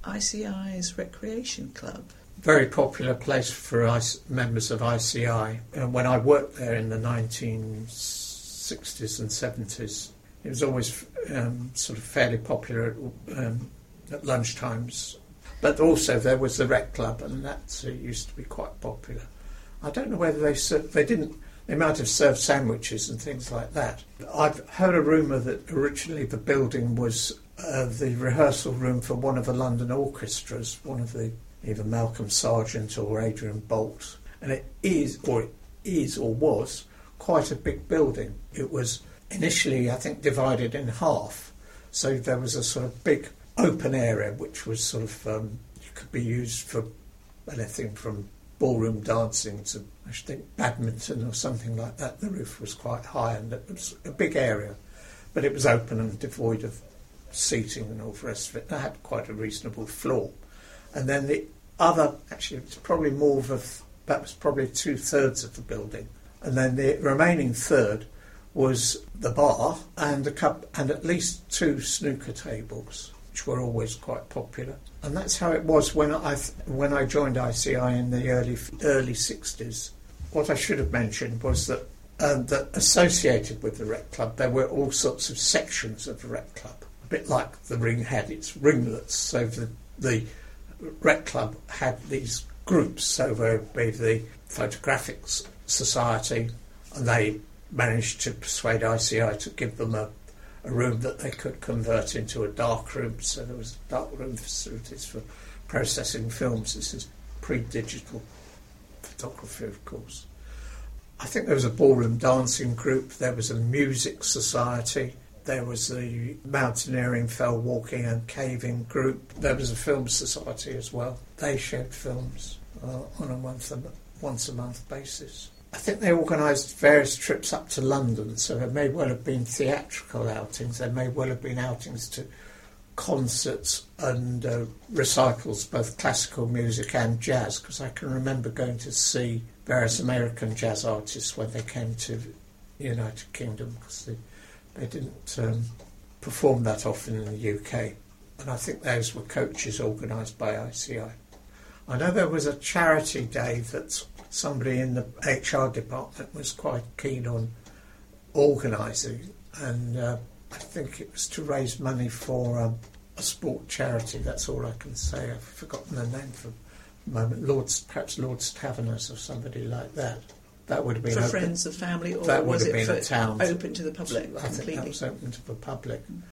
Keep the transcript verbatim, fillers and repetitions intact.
I C I's Recreation Club? Very popular place for I C, members of I C I. And when I worked there in the nineteen sixties and seventies, it was always um, sort of fairly popular at, um, at lunchtimes. But also there was the Rec Club, and that uh, used to be quite popular. I don't know whether they served, they didn't, they might have served sandwiches and things like that. I've heard a rumour that originally the building was uh, the rehearsal room for one of the London orchestras, one of the, either Malcolm Sargent or Adrian Boult. And it is, or it is or was, quite a big building. It was initially, I think, divided in half. So there was a sort of big open area which was sort of, um, could be used for anything from ballroom dancing to, I should think, badminton or something like that. The roof was quite high and it was a big area, but it was open and devoid of seating and all the rest of it. It had quite a reasonable floor. And then the other, actually it's probably more of a, that was probably two-thirds of the building. And then the remaining third was the bar and a cup and at least two snooker tables, which were always quite popular. And that's how it was when I when I joined I C I in the early early sixties. What I should have mentioned was that um, that associated with the Rec Club, there were all sorts of sections of the Rec Club, a bit like the Ring had its ringlets. So the the Rec Club had these groups. So there would be the Photographic Society, and they managed to persuade I C I to give them a a room that they could convert into a dark room, so there was dark room facilities for processing films. This is pre-digital photography, of course. I think there was a ballroom dancing group, there was a music society, there was the mountaineering, fell walking and caving group, there was a film society as well. They shared films uh, on a month a, once a month basis. I think they organised various trips up to London, so there may well have been theatrical outings, there may well have been outings to concerts and uh, recitals, both classical music and jazz, because I can remember going to see various American jazz artists when they came to the United Kingdom, because they, they didn't um, perform that often in the U K. And I think those were coaches organised by I C I. I know there was a charity day that somebody in the H R department was quite keen on organising, and uh, I think it was to raise money for um, a sport charity. That's all I can say. I've forgotten the name for the moment. Lord's, perhaps Lord's Taverners or somebody like that. That would have been for open, friends of family, or that would was have it been for a town open to the public? I completely? think that was open to the public.